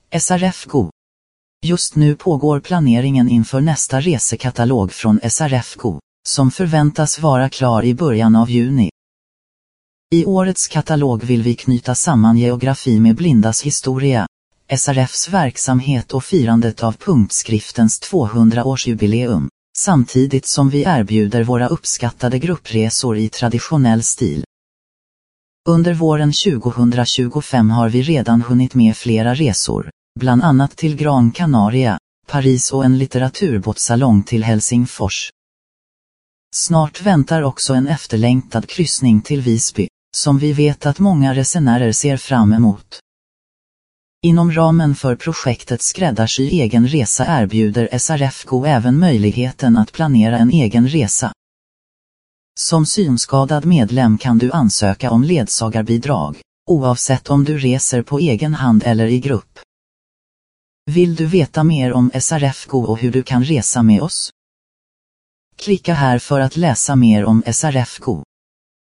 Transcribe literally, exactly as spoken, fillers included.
S R F Go. Just nu pågår planeringen inför nästa resekatalog från S R F Go, som förväntas vara klar i början av juni. I årets katalog vill vi knyta samman geografi med blindas historia, S R F:s verksamhet och firandet av punktskriftens tvåhundraårsjubileum, samtidigt som vi erbjuder våra uppskattade gruppresor i traditionell stil. Under våren tjugohundratjugofem har vi redan hunnit med flera resor, bland annat till Gran Canaria, Paris och en litteraturbåtsalong till Helsingfors. Snart väntar också en efterlängtad kryssning till Visby, som vi vet att många resenärer ser fram emot. Inom ramen för projektet Skräddarsy egen resa erbjuder S R F Go även möjligheten att planera en egen resa. Som synskadad medlem kan du ansöka om ledsagarbidrag, oavsett om du reser på egen hand eller i grupp. Vill du veta mer om S R F Go och hur du kan resa med oss? Klicka här för att läsa mer om S R F Go.